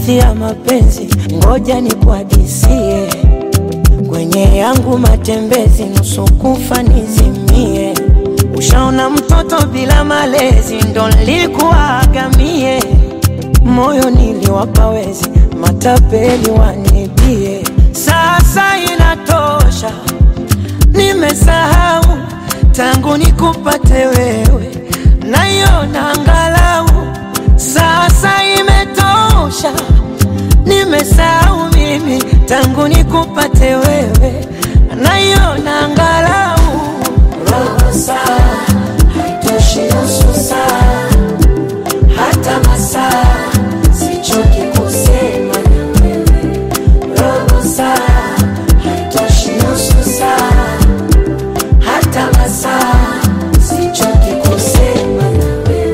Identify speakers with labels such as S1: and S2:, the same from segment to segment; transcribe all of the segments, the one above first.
S1: hadithi ya mapenzi, ngoja nikuhadisie. Kwenye yangu matembezi, nusu kufa nizimie. Ushaona mtoto bila malezi, ndo nilikuagamie. Moyo niliwapa wezi, matapeli wanibie. Sasa inatosha, nimesahau tangu nikupate wewe, naiona angalau. Sasa imetosha, nimesahau mimi tangu nikupate wewe, naiona angalau. Roho saa haitoshi, nusu saa hata masaa, sichoki kusema na wewe. Roho saa haitoshi, nusu saa hata masaa, sichoki kusema na wewe.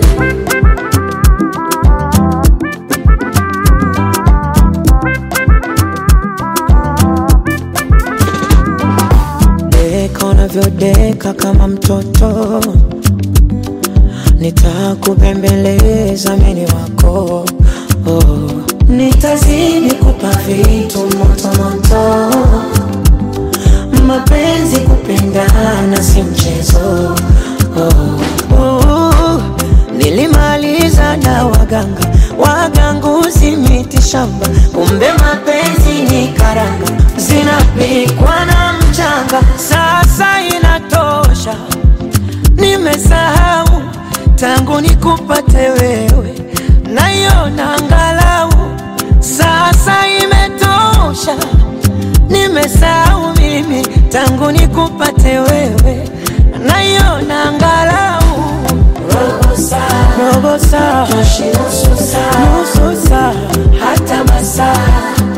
S1: Deka unavyodeka kama mtoto, nitakubembeleza mimi wako. Nitazidi kupa vitu moto moto, mapenzi kupendana si mchezo. Nilimaliza na waganga, waganguzi miti shamba, kumbe mapenzi ni karanga, zinapikwa na mchanga. Sasa inatosha, nimesahau tangu nikupate wewe, naiona angalau. Sasa imetosha, nimesahau mimi tangu nikupate wewe, naiona angalau. Robo saa, nusu saa hata masaa,